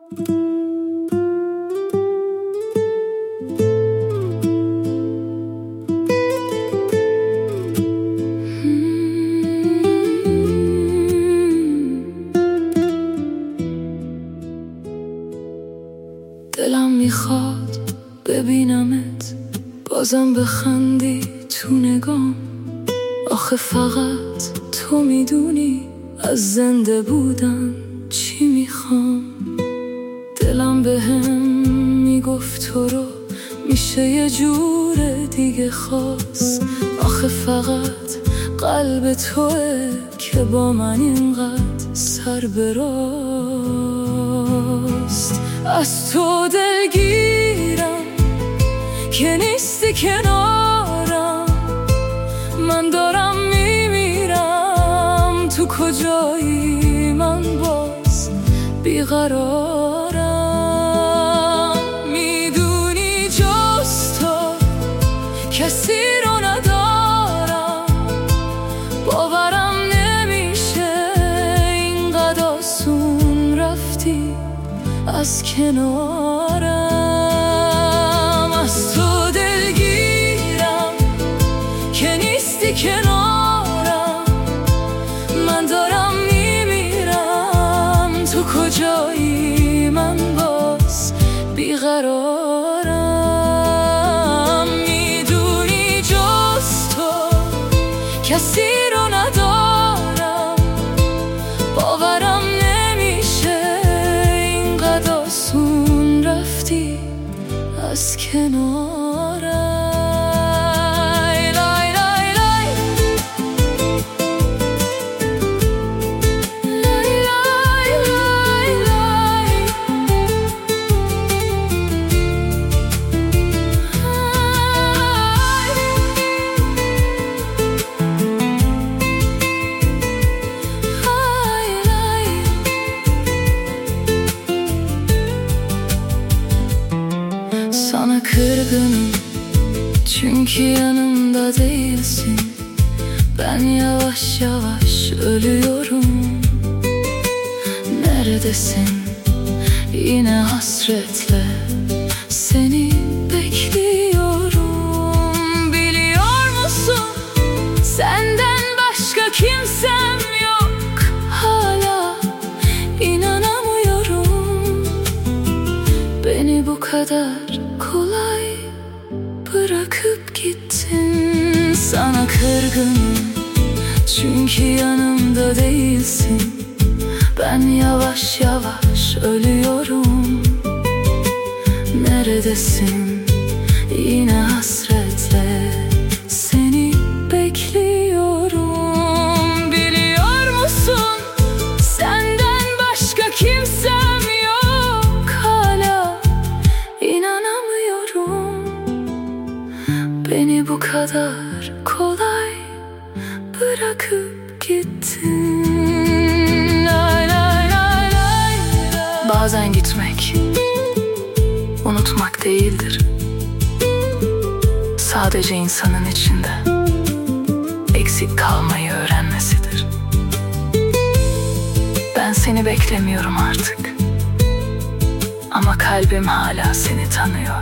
دلم میخواد ببینمت بازم بخندی تو نگام. آخه فقط تو میدونی از زنده بودن چی میخوام. دلم بهم میگفت تو رو میشه یه جور دیگه خواست. آخه فقط قلب توه که با من اینقدر سر براست. از تو دلگیرم که نیستی کنارم. من دارم میمیرم، تو کجایی؟ من باز بیقرارم. میدونی جز تو کسی رو ندارم. باورم نمیشه اینقدر آسون رفتی از کنارم. از تو دلگیرم که نیستی کنارم. من دارم میمیرم، تو کجایی؟ من باز بیقرارم. میدونی جز تو کسی رو ندارم. باورم نمیشه اینقدر آسون رفتی از کنارم. Sana kırgınım çünkü yanımda değilsin. Ben yavaş yavaş ölüyorum. Neredesin? Yine hasretle seni bekliyorum. Biliyor musun? Senden başka kimsem yok. Hala inanamıyorum. Beni bu kadar kolay bırakıp gittin. Sana kırgınım çünkü yanımda değilsin. Ben yavaş yavaş ölüyorum. Neredesin? Yine hasretle seni bekliyorum. Biliyor musun? Senden başka kimsem yok. Hala inanamıyorum. Beni bu kadar kolay bırakıp gittin. Lay lay lay lay. Bazen gitmek unutmak değildir. Sadece insanın içinde eksik kalmayı öğrenmesidir. Ben seni beklemiyorum artık. Ama kalbim hala seni tanıyor.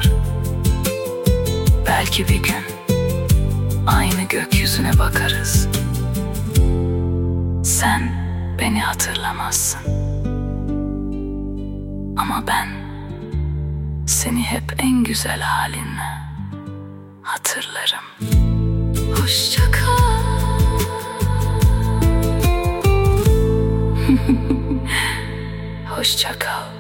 Belki bir gün aynı gökyüzüne bakarız. Sen beni hatırlamazsın. Ama ben seni hep en güzel halinle hatırlarım. Hoşça kal. Hoşça kal.